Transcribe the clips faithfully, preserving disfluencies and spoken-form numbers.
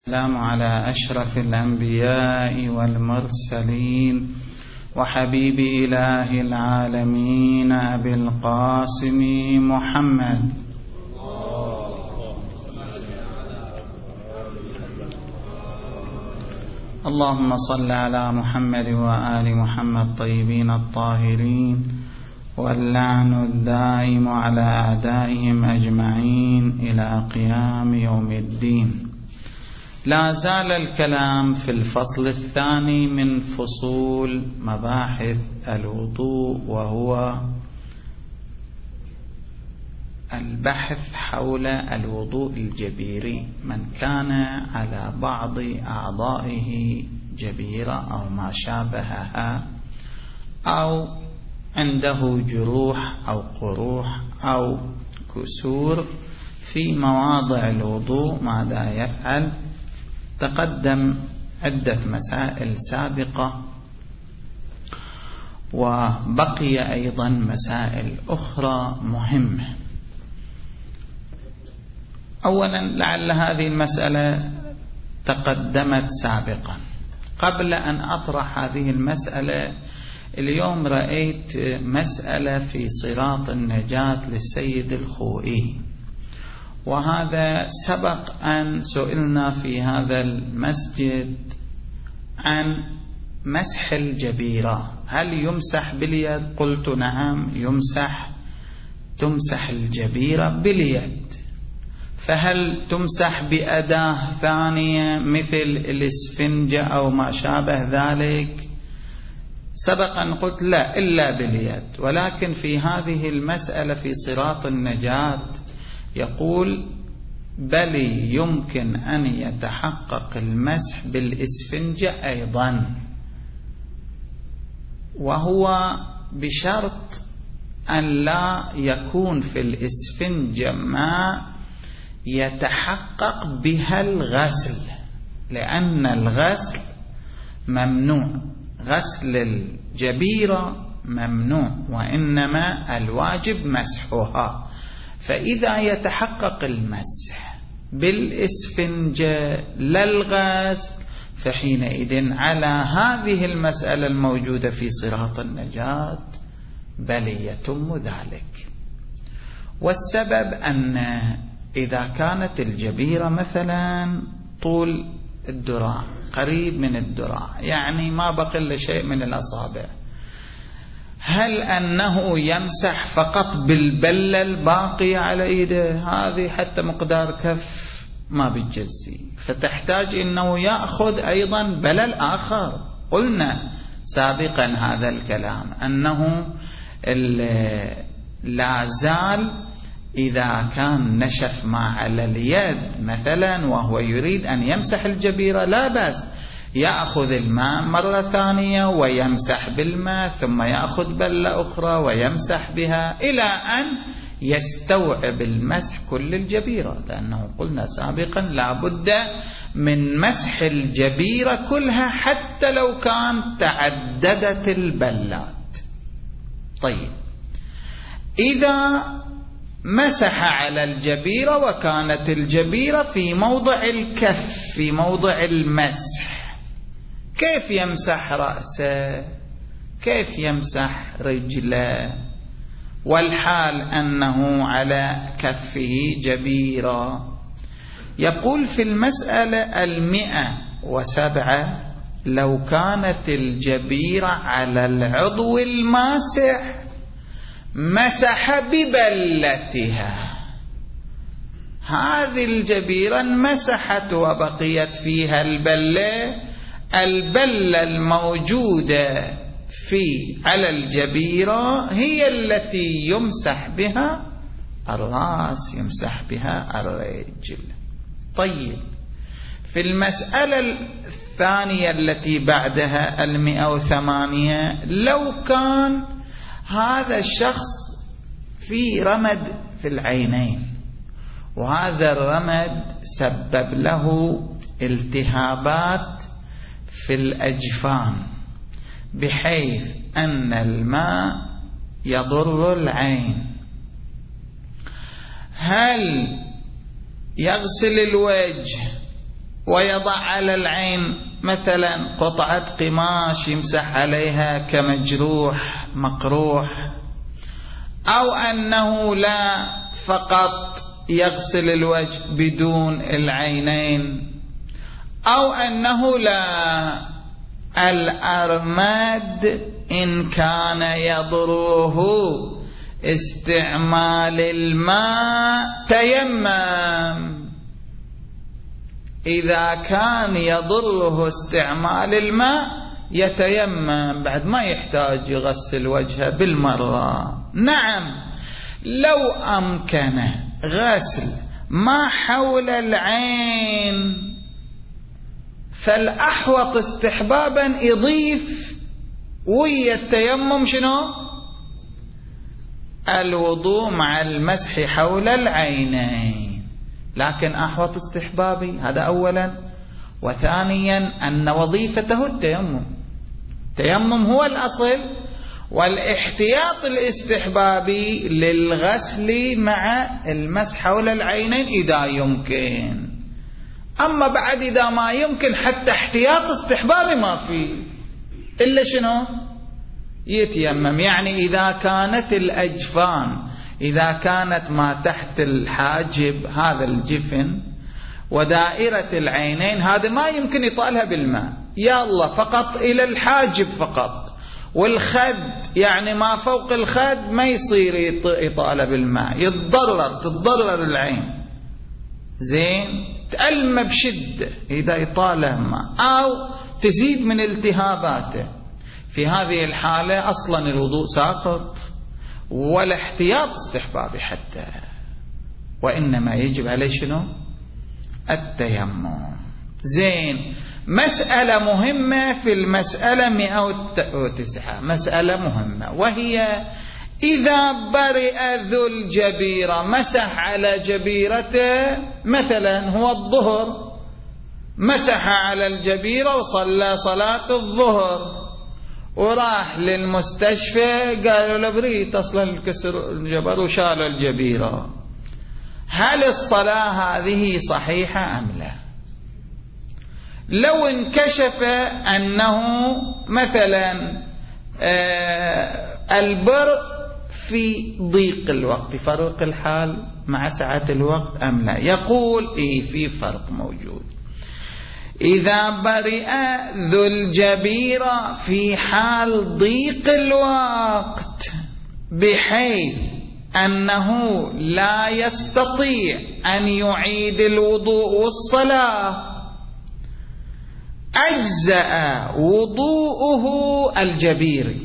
السلام على أشرف الأنبياء والمرسلين وحبيب إله العالمين أبي القاسم محمد. اللهم صل على محمد وآل محمد طيبين الطاهرين، واللعن الدائم على أعدائهم أجمعين إلى قيام يوم الدين. لا زال الكلام في الفصل الثاني من فصول مباحث الوضوء، وهو البحث حول الوضوء الجبيري. من كان على بعض أعضائه جبيرة أو ما شابهها، أو عنده جروح أو قروح أو كسور في مواضع الوضوء، ماذا يفعل؟ تقدم عدة مسائل سابقة، وبقي أيضا مسائل أخرى مهمة. أولا، لعل هذه المسألة تقدمت سابقا. قبل أن أطرح هذه المسألة، اليوم رأيت مسألة في صراط النجاة للسيد الخوئي، وهذا سبق أن سئلنا في هذا المسجد عن مسح الجبيرة، هل يمسح باليد؟ قلت نعم يمسح، تمسح الجبيرة باليد. فهل تمسح بأداة ثانية مثل الإسفنجة أو ما شابه ذلك؟ سبق أن قلت لا، إلا باليد. ولكن في هذه المسألة في صراط النجاة يقول بل يمكن أن يتحقق المسح بالإسفنجة أيضا، وهو بشرط أن لا يكون في الإسفنجة ما يتحقق بها الغسل، لأن الغسل ممنوع، غسل الجبيرة ممنوع، وإنما الواجب مسحها. فإذا يتحقق المسح بالإسفنجة لا الغسل، فحينئذ على هذه المسألة الموجودة في صراط النجاة بل يتم ذلك. والسبب أن إذا كانت الجبيرة مثلا طول الذراع، قريب من الذراع، يعني ما بقي إلا شيء من الأصابع، هل أنه يمسح فقط بالبلة الباقية على إيده؟ هذه حتى مقدار كف ما بتجزي، فتحتاج أنه يأخذ أيضا بلل آخر. قلنا سابقا هذا الكلام أنه لا زال إذا كان نشف ما على اليد مثلا وهو يريد أن يمسح الجبيرة، لا بأس، يأخذ الماء مرة ثانية ويمسح بالماء، ثم يأخذ بلة أخرى ويمسح بها إلى أن يستوعب المسح كل الجبيرة، لأنه قلنا سابقا لا بد من مسح الجبيرة كلها حتى لو كان تعددت البلات. طيب، إذا مسح على الجبيرة وكانت الجبيرة في موضع الكف، في موضع المسح، كيف يمسح رأسه؟ كيف يمسح رجله والحال أنه على كفه جبيرة؟ يقول في المسألة المئة وسبعة: لو كانت الجبيرة على العضو الماسح مسح ببلتها. هذه الجبيرة مسحت وبقيت فيها البلة، البلة الموجودة في على الجبيرة هي التي يمسح بها الرأس، يمسح بها الرجل. طيب، في المسألة الثانية التي بعدها المئة وثمانية: لو كان هذا الشخص في رمد في العينين، وهذا الرمد سبب له التهابات في الأجفان بحيث أن الماء يضر العين، هل يغسل الوجه ويضع على العين مثلا قطعة قماش يمسح عليها كمجروح مقروح، أو أنه لا فقط يغسل الوجه بدون العينين، أو أنه لا الأرمد إن كان يضره استعمال الماء تيمم، إذا كان يضره استعمال الماء يتيمم بعد ما يحتاج يغسل وجهه بالمرة. نعم لو أمكن غسل ما حول العين فالأحوط استحبابا يضيف ويا التيمم شنو؟ الوضوء مع المسح حول العينين، لكن أحوط استحبابي هذا أولا، وثانيا أن وظيفته التيمم، التيمم هو الأصل، والاحتياط الاستحبابي للغسل مع المسح حول العينين إذا يمكن. أما بعد إذا ما يمكن حتى احتياط استحبابي ما فيه إلا شنو؟ يتيمم. يعني إذا كانت الأجفان، إذا كانت ما تحت الحاجب هذا الجفن ودائرة العينين هذا ما يمكن يطالها بالماء، يا الله فقط إلى الحاجب فقط، والخد يعني ما فوق الخد ما يصير يطالها بالماء، يتضرر تتضرر العين زين، تألم بشدة إذا يطاله ماء أو تزيد من التهاباته. في هذه الحالة أصلا الوضوء ساقط ولا احتياط استحبابي حتى، وإنما يجب عليه شنو؟ التيمم. زين، مسألة مهمة في المسألة مئة وتسعة، مسألة مهمة، وهي إذا برئ ذو الجبيرة مسح على جبيرته، مثلا هو الظهر مسح على الجبيرة وصلى صلاة الظهر وراح للمستشفى قالوا له بريت أصلا الكسر الجبر وشالوا الجبيرة، هل الصلاة هذه صحيحة أم لا؟ لو انكشف أنه مثلا البرء في ضيق الوقت، فرق الحال مع سعة الوقت أم لا؟ يقول إيه في فرق موجود. إذا برئ ذو الجبيرة في حال ضيق الوقت بحيث أنه لا يستطيع أن يعيد الوضوء والصلاة، أجزأ وضوءه الجبيري،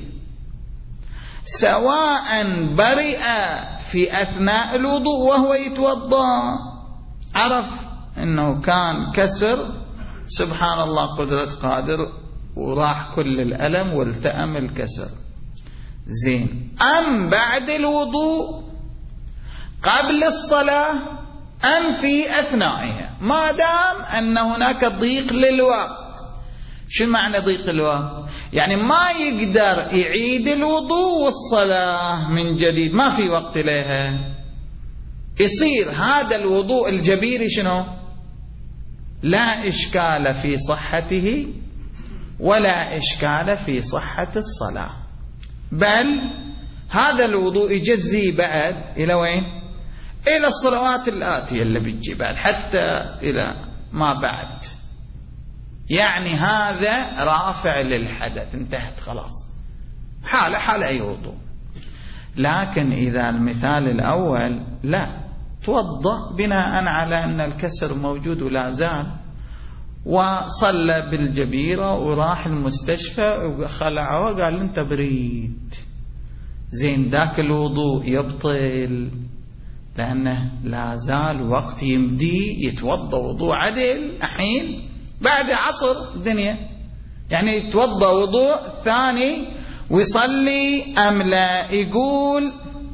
سواء برئ في أثناء الوضوء وهو يتوضأ، عرف أنه كان كسر سبحان الله قدرة قادر وراح كل الألم والتأم الكسر، زين، أم بعد الوضوء قبل الصلاة أم في أثنائها، ما دام أن هناك ضيق للوقت. شو معنى ضيق الوقت؟ يعني ما يقدر يعيد الوضوء والصلاة من جديد، ما في وقت لها، يصير هذا الوضوء الجبيري شنو؟ لا إشكال في صحته ولا إشكال في صحة الصلاة، بل هذا الوضوء يجزي بعد إلى وين؟ إلى الصلوات الآتية اللي بتجي بعد، حتى إلى ما بعد، يعني هذا رافع للحدث، انتهت خلاص، حالة حالة أي وضوء. لكن إذا المثال الأول لا، توضأ بناء على أن الكسر موجود ولا زال، وصلى بالجبيرة وراح المستشفى وخلعه وقال أنت بريد، زين، ذاك الوضوء يبطل لأنه لا زال وقت يمدي يتوضأ وضوء عدل الحين بعد عصر الدنيا، يعني يتوضأ وضوء ثاني ويصلي أم لا؟ يقول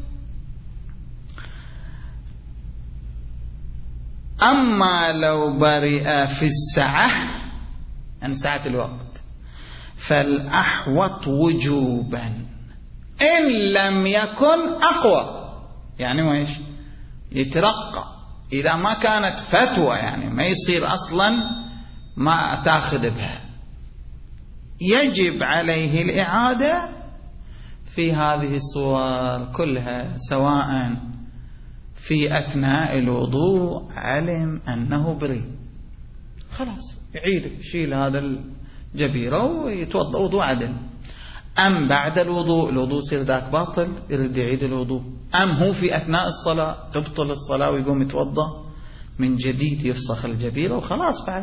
أما لو برئ في السعة عن ساعة الوقت فالأحوط وجوبا إن لم يكن أقوى، يعني وإيش يترقى، إذا ما كانت فتوى يعني ما يصير أصلا ما تأخذ بها، يجب عليه الإعادة في هذه الصور كلها، سواء في أثناء الوضوء علم أنه بريء خلاص يعيد يشيل هذا الجبيرة ويتوضأ وضوء عدل، أم بعد الوضوء الوضوء يصير ذاك باطل يرد يعيد الوضوء، أم هو في أثناء الصلاة تبطل الصلاة ويقوم يتوضأ من جديد يفسخ الجبيرة وخلاص. بعد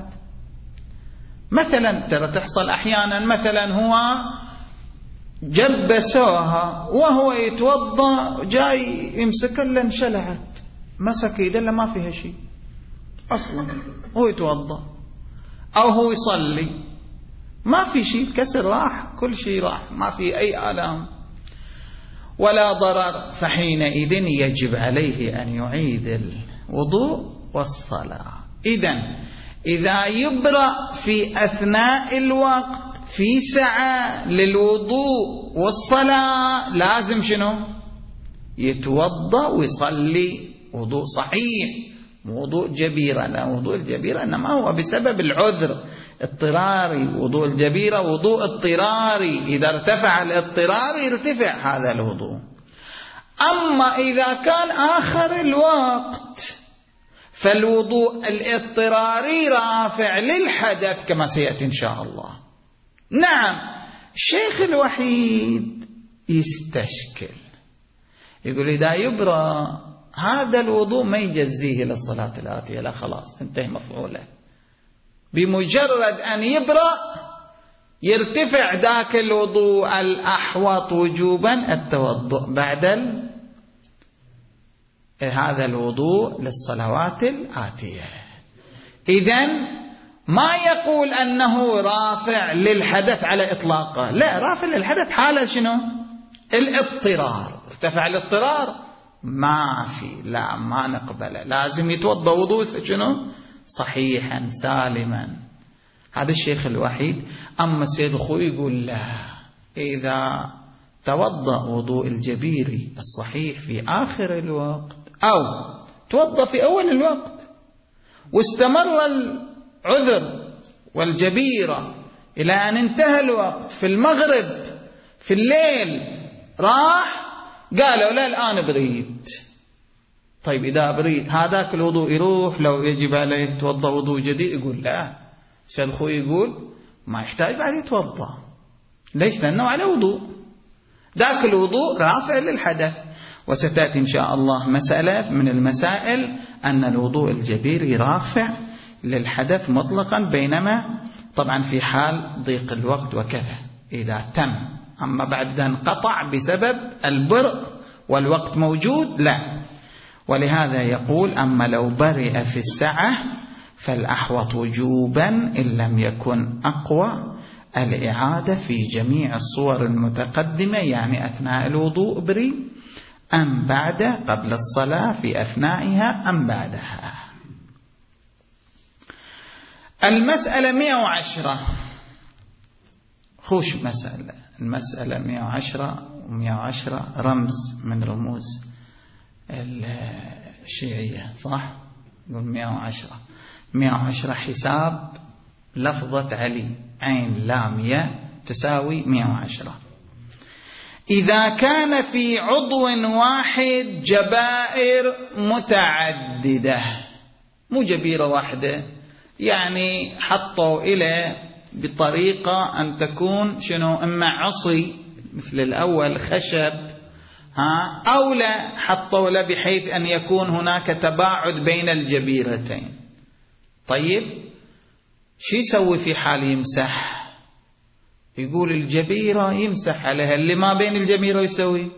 مثلا ترى تحصل أحيانا، مثلا هو جبسوها وهو يتوضأ جاي يمسك الا انشلعت، مسك يده الا ما فيها شيء اصلا، هو يتوضأ او هو يصلي ما في شيء، كسر راح، كل شيء راح، ما في اي آلام ولا ضرر، فحينئذ يجب عليه ان يعيد الوضوء والصلاة. إذن إذا يبرأ في أثناء الوقت في سعة للوضوء والصلاة لازم شنو؟ يتوضأ ويصلي وضوء صحيح، وضوء جبيرة. لا، وضوء الجبيرة إنما هو بسبب العذر اضطراري، وضوء الجبيرة وضوء اضطراري، إذا ارتفع الاضطرار يرتفع هذا الوضوء. أما إذا كان آخر الوقت فالوضوء الاضطراري رافع للحدث كما سيأتي إن شاء الله. نعم، الشيخ الوحيد يستشكل، يقول إذا يبرأ هذا الوضوء ما يجزيه للصلاة الآتية، لا خلاص تنتهي مفعولة، بمجرد أن يبرأ يرتفع ذاك الوضوء الأحوط وجوبا التوضؤ بعد ال... هذا الوضوء للصلوات الآتية. إذن ما يقول أنه رافع للحدث على إطلاقه، لا، رافع للحدث حالة شنو؟ الاضطرار، ارتفع الاضطرار ما في، لا ما نقبله، لازم يتوضأ وضوء شنو؟ صحيحا سالما. هذا الشيخ الوحيد. أما السيد الخوي يقول لا، إذا توضأ وضوء الجبيري الصحيح في آخر الوقت أو توضأ في أول الوقت واستمر العذر والجبيرة إلى أن انتهى الوقت في المغرب في الليل راح، قالوا لا الآن بريد. طيب إذا بريد هذاك الوضوء يروح، لو يجب عليه يتوضأ وضوء جديد؟ يقول لا، سيد الخوي يقول ما يحتاج بعد يتوضأ. ليش؟ لأنه على وضوء، ذاك الوضوء رافع للحدث. وستأتي إن شاء الله مسألة من المسائل أن الوضوء الجبيري رافع للحدث مطلقا، بينما طبعا في حال ضيق الوقت وكذا إذا تم، أما بعد إذا انقطع بسبب البرء والوقت موجود لا. ولهذا يقول أما لو برئ في السعة فالأحوط وجوبا إن لم يكن أقوى الإعادة في جميع الصور المتقدمة، يعني أثناء الوضوء بري أم بعد، قبل الصلاة في أثنائها أم بعدها. المسألة مئة وعشرة، خوش مسألة المسألة مئة وعشرة، ومئة وعشرة رمز من رموز الشيعية صح؟ يقول مئة وعشرة، مئة وعشرة حساب لفظة علي، عين لام ياء تساوي مئة وعشرة. إذا كان في عضو واحد جبائر متعددة، مو جبيرة واحدة، يعني حطوا إلى بطريقة أن تكون شنو، إما عصي مثل الأول خشب، ها، أو لا حطوا له بحيث أن يكون هناك تباعد بين الجبيرتين. طيب شو يسوي في حال يمسح؟ يقول الجبيرة يمسح عليها، اللي ما بين الجبيرة يسوي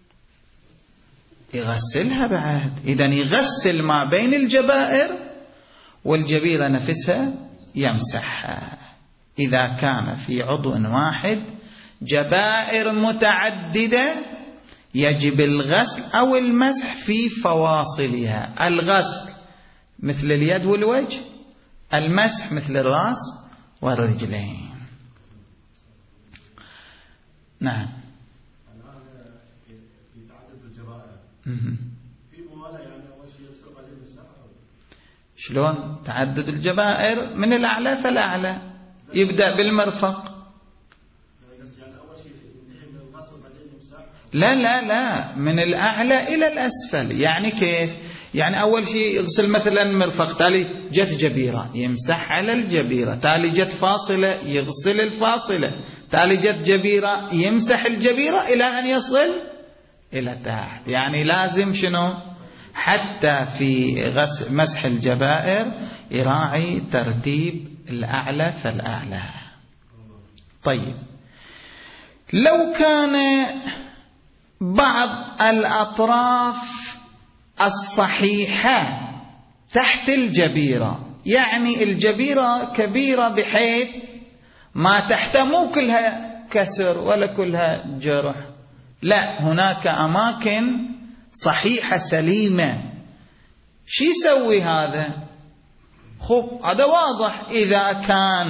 يغسلها بعد. إذن يغسل ما بين الجبائر والجبيرة نفسها يمسحها. إذا كان في عضو واحد جبائر متعددة يجب الغسل أو المسح في فواصلها. الغسل مثل اليد والوجه، المسح مثل الرأس والرجلين. نعم. في موالاة يعني أول شيء يفسق عليه المسح. شلون تعدد الجبائر؟ من الأعلى فالأعلى، يبدأ بالمرفق. لا لا لا، من الأعلى إلى الأسفل. يعني كيف؟ يعني أول شيء يغسل مثلا مرفق، تالي جت جبيرة يمسح على الجبيرة، تالي جت فاصلة يغسل الفاصلة، تالي جت جبيرة يمسح الجبيرة إلى أن يصل إلى تحت. يعني لازم شنو؟ حتى في غسل مسح الجبائر يراعي ترتيب الأعلى فالأعلى. طيب، لو كان بعض الأطراف الصحيحة تحت الجبيرة، يعني الجبيرة كبيرة بحيث ما تحتها مو كلها كسر ولا كلها جرح، لا، هناك أماكن صحيحة سليمة، شو يسوي هذا؟ خب هذا واضح، إذا كان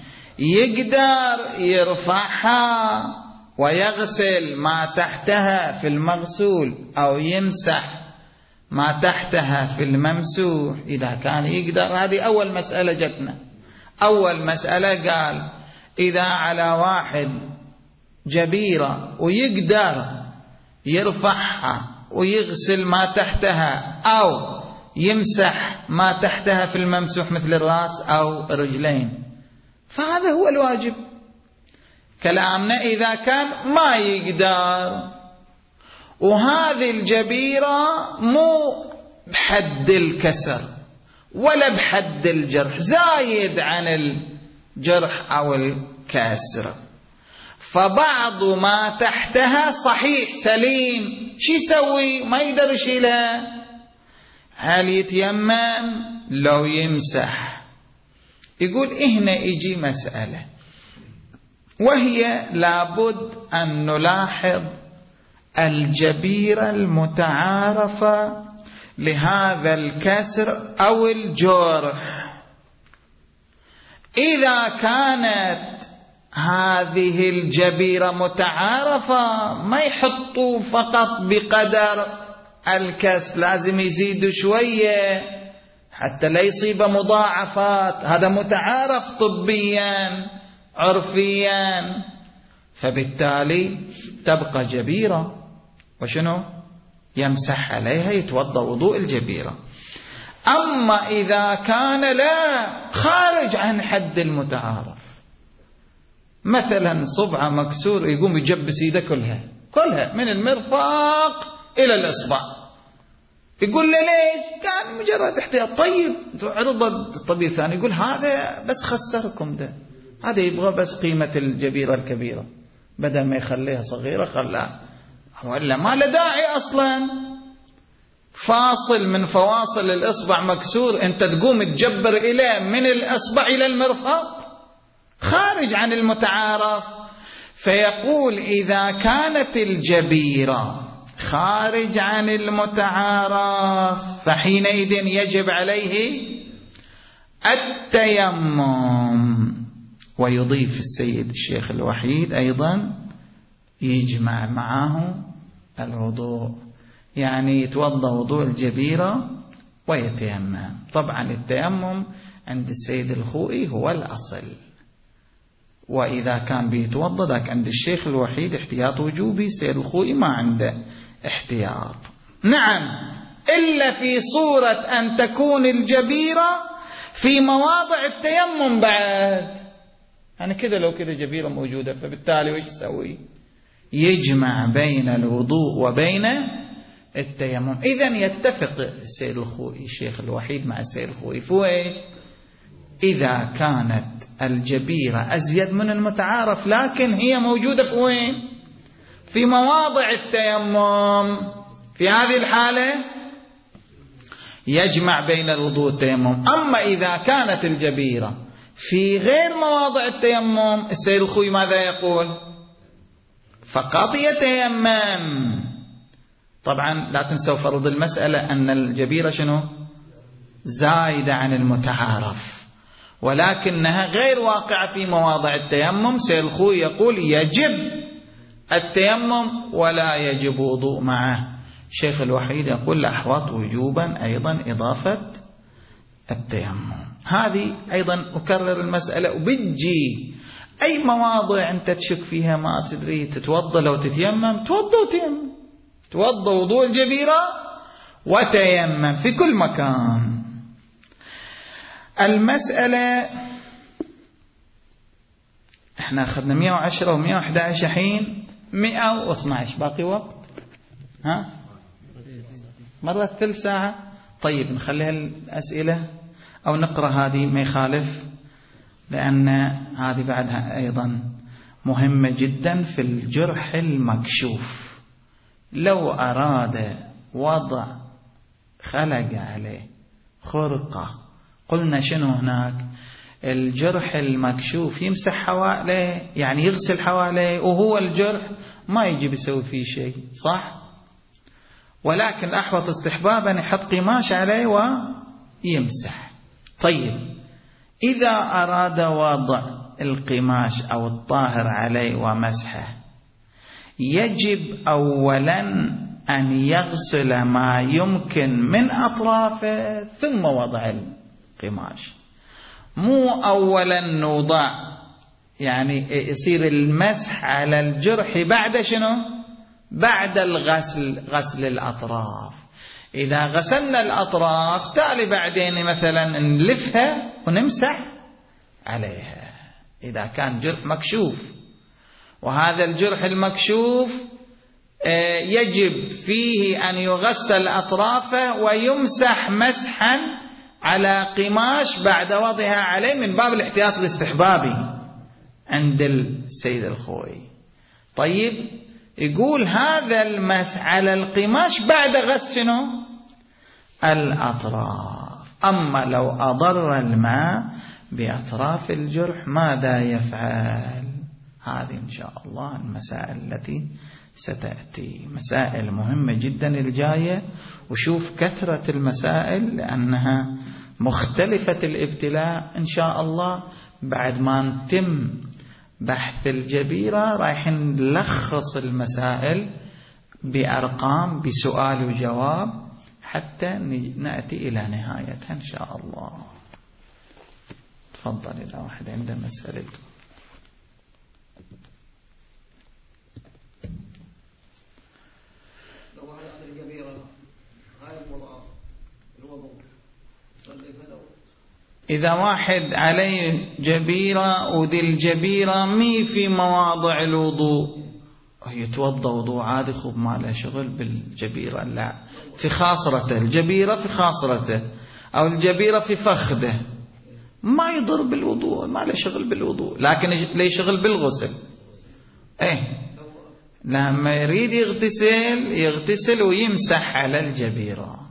يقدر يرفعها ويغسل ما تحتها في المغسول أو يمسح ما تحتها في الممسوح، إذا كان يقدر. هذه أول مسألة جتنا. أول مسألة قال إذا على واحد جبيرة ويقدر يرفعها ويغسل ما تحتها أو يمسح ما تحتها في الممسوح مثل الرأس أو رجلين، فهذا هو الواجب. كلامنا إذا كان ما يقدر، وهذه الجبيرة مو بحد الكسر ولا بحد الجرح، زايد عن الجرح أو الكسر، فبعض ما تحتها صحيح سليم، شو يسوي؟ ما يقدر يشيلها، هل يتيمم لو يمسح؟ يقول هنا يجي مسألة، وهي لابد أن نلاحظ الجبيرة المتعارفة لهذا الكسر أو الجرح. إذا كانت هذه الجبيرة متعارفة ما يحطوا فقط بقدر الكسر، لازم يزيدوا شوية حتى لا يصيب مضاعفات، هذا متعارف طبيا عرفيا، فبالتالي تبقى جبيرة وشنو؟ يمسح عليها، يتوضأ وضوء الجبيرة. أما إذا كان لا خارج عن حد المتعارف، مثلا صبعة مكسور يقوم يجبس يده كلها كلها من المرفق إلى الإصبع، يقول له ليش؟ كان مجرد احتياط. طيب عرض الطبيب ثاني يقول هذا بس خسركم، ده هذا يبغى بس قيمة الجبيرة الكبيرة، بدل ما يخليها صغيرة خلاها، وإلا ما له داعي أصلا. فاصل من فواصل الإصبع مكسور، أنت تقوم تجبر إليه من الإصبع إلى المرفق، خارج عن المتعارف. فيقول إذا كانت الجبيرة خارج عن المتعارف فحينئذ يجب عليه التيمم. ويضيف السيد الشيخ الوحيد أيضا يجمع معه الوضوء، يعني يتوضأ وضوء الجبيرة ويتيمم. طبعا التيمم عند السيد الخوئي هو الأصل، وإذا كان بيتوضأ ذاك عند الشيخ الوحيد احتياط وجوبي، السيد الخوئي ما عنده احتياط. نعم، إلا في صورة أن تكون الجبيرة في مواضع التيمم بعد، يعني كذا لو كذا جبيرة موجودة، فبالتالي وش يسوي؟ يجمع بين الوضوء وبين التيمم. إذن يتفق السيد الخوئي الشيخ الوحيد مع السيد الخوئي فويش؟ إذا كانت الجبيرة أزيد من المتعارف لكن هي موجودة في وين؟ في مواضع التيمم، في هذه الحالة يجمع بين الوضوء والتيمم. أما إذا كانت الجبيرة في غير مواضع التيمم، السيد الخوئي ماذا يقول؟ فقط يتيمم. طبعا لا تنسوا فرض المسألة أن الجبيرة شنو؟ زايدة عن المتعارف، ولكنها غير واقعة في مواضع التيمم. السيد الخوئي يقول يجب التيمم ولا يجب وضوء معه. الشيخ الوحيد يقول الأحوط وجوبا أيضا إضافة التيمم. هذه أيضا أكرر المسألة، وبتجي أي مواضع أنت تشك فيها ما تدري، تتوضأ لو تتيمم توضأ وتيمم، توضأ وضوء الجبيرة وتيمم في كل مكان. المسألة احنا أخذنا مئة وعشرة ومئة وأحد عشر، حين مئة واثني عشر، باقي وقت ها مرة ثلث ساعة. طيب نخليها الأسئلة أو نقرأ هذه ما يخالف، لأن هذه بعدها أيضا مهمة جدا في الجرح المكشوف. لو أراد وضع خلق عليه خرقة، قلنا شنو هناك؟ الجرح المكشوف يمسح حواليه، يعني يغسل حواليه، وهو الجرح ما يجي بيسوي فيه شيء، صح؟ ولكن أحوط استحبابا يحط قماش عليه ويمسح. طيب إذا أراد وضع القماش أو الطاهر عليه ومسحه، يجب أولا أن يغسل ما يمكن من أطرافه ثم وضع القماش، مو أولا نوضع، يعني يصير المسح على الجرح بعد شنو؟ بعد الغسل، غسل الأطراف. إذا غسلنا الأطراف تالي بعدين مثلا نلفها ونمسح عليها إذا كان جرح مكشوف. وهذا الجرح المكشوف يجب فيه أن يغسل أطرافه ويمسح مسحا على قماش بعد وضعها عليه من باب الاحتياط الاستحبابي عند السيد الخوي. طيب يقول هذا المسح على القماش بعد غسل الأطراف. أما لو أضر الماء بأطراف الجرح ماذا يفعل؟ هذه إن شاء الله المسائل التي ستأتي، مسائل مهمة جدا الجاية. وشوف كثرة المسائل لأنها مختلفة الابتلاء. إن شاء الله بعد ما نتم بحث الجبيرة رايح نلخص المسائل بأرقام بسؤال وجواب حتى نأتي إلى نهايتها إن شاء الله. تفضل إذا واحد عنده مسألة. إذا واحد عليه جبيرة وذي الجبيرة مي في مواضع الوضوء، يتوضأ وضوء عادي، خب ما له شغل بالجبيرة، لا، في خاصرته الجبيرة، في خاصرته أو الجبيرة في فخده، ما يضر بالوضوء، ما له شغل بالوضوء، لكن له شغل بالغسل. إيه لما يريد يغتسل يغتسل ويمسح على الجبيرة،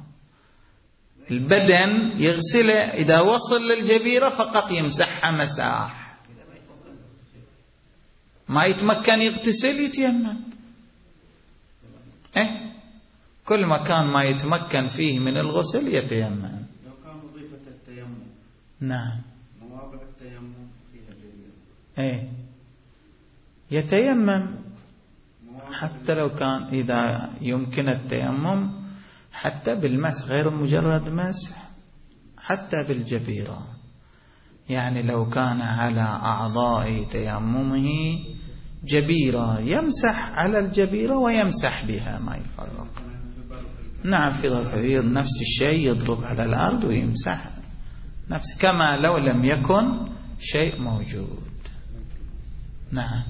البدن يغسله، إذا وصل للجبيرة فقط يمسحها مساح. ما يتمكن يغتسل يتيمم. إيه كل مكان ما يتمكن فيه من الغسل يتيمم. لو كان وظيفة التيمم نعم مواضع التيمم فيها جبيرة، إيه يتيمم حتى لو كان، إذا يمكن التيمم حتى بالمسح غير مجرد مسح، حتى بالجبيرة. يعني لو كان على أعضاء تيممه جبيرة يمسح على الجبيرة ويمسح بها، ما يفرق. نعم في ظرف نفس الشيء، يضرب على الأرض ويمسح نفس كما لو لم يكن شيء موجود. نعم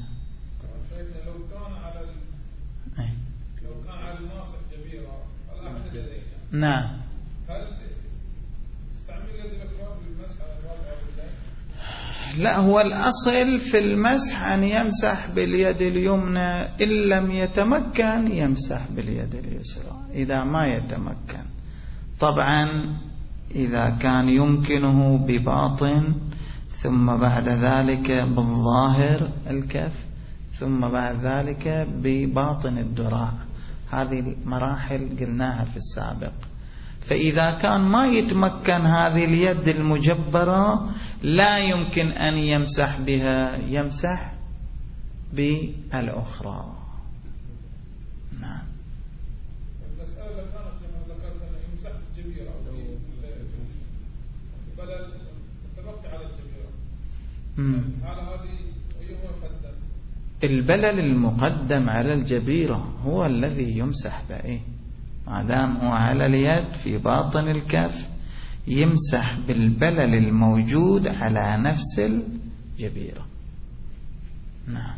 نعم. هل استعمل يد الأكرام للمسح على الوضع بالله؟ لا، هو الأصل في المسح أن يمسح باليد اليمنى، إن لم يتمكن يمسح باليد اليسرى إذا ما يتمكن. طبعا إذا كان يمكنه بباطن ثم بعد ذلك بالظاهر الكف ثم بعد ذلك بباطن الذراع، هذه المراحل قلناها في السابق. فإذا كان ما يتمكن هذه اليد المجبرة لا يمكن أن يمسح بها، يمسح بالأخرى. نعم. المسألة كانت لما ذكرت أن يمسح بالجبيرة البلل تتبقي على الجبيرة. مم. هل هذه أيهما يقدم؟ البلل المقدم على الجبيرة هو الذي يمسح بإيه، ما دام هو على اليد في باطن الكف يمسح بالبلل الموجود على نفس الجبيرة. نعم.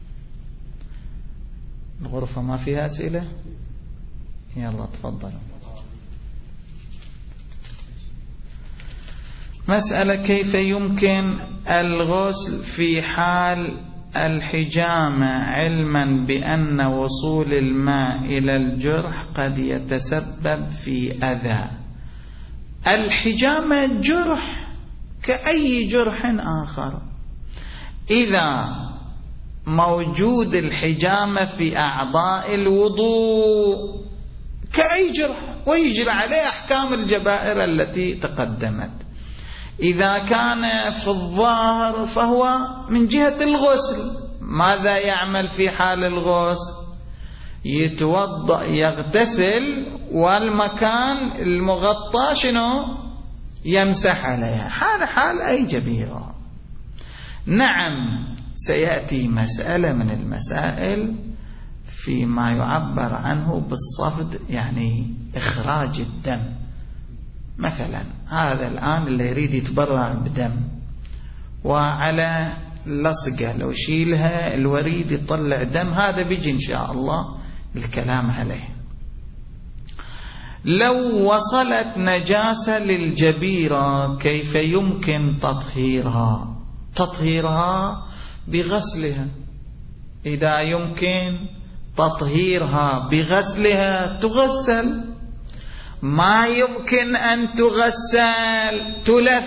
الغرفة ما فيها أسئلة؟ يلا تفضلوا. مسألة: كيف يمكن الغسل في حال الحجامة علما بأن وصول الماء إلى الجرح قد يتسبب في أذى؟ الحجامة جرح كأي جرح آخر، إذا موجود الحجامة في أعضاء الوضوء كأي جرح ويجرى عليه أحكام الجبائر التي تقدمت. إذا كان في الظاهر فهو من جهة الغسل، ماذا يعمل في حال الغسل؟ يتوضأ يغتسل والمكان المغطى شنو؟ يمسح عليها، حال حال أي جبيرة. نعم، سيأتي مسألة من المسائل فيما يعبر عنه بالصفد، يعني إخراج الدم. مثلا هذا الآن اللي يريد يتبرع بدم وعلى لصقة لو شيلها الوريد يطلع دم، هذا بيجي إن شاء الله الكلام عليه. لو وصلت نجاسة للجبيرة كيف يمكن تطهيرها؟ تطهيرها بغسلها. إذا يمكن تطهيرها بغسلها تغسل، ما يمكن أن تغسل تلف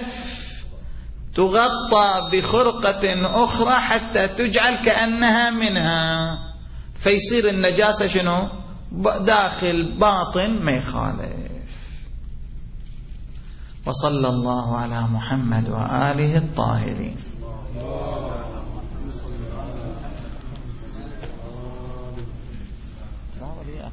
تغطى بخرقة أخرى حتى تجعل كأنها منها، فيصير النجاسة شنو؟ داخل باطن ما يخالف. وصلى الله على محمد وآله الطاهرين.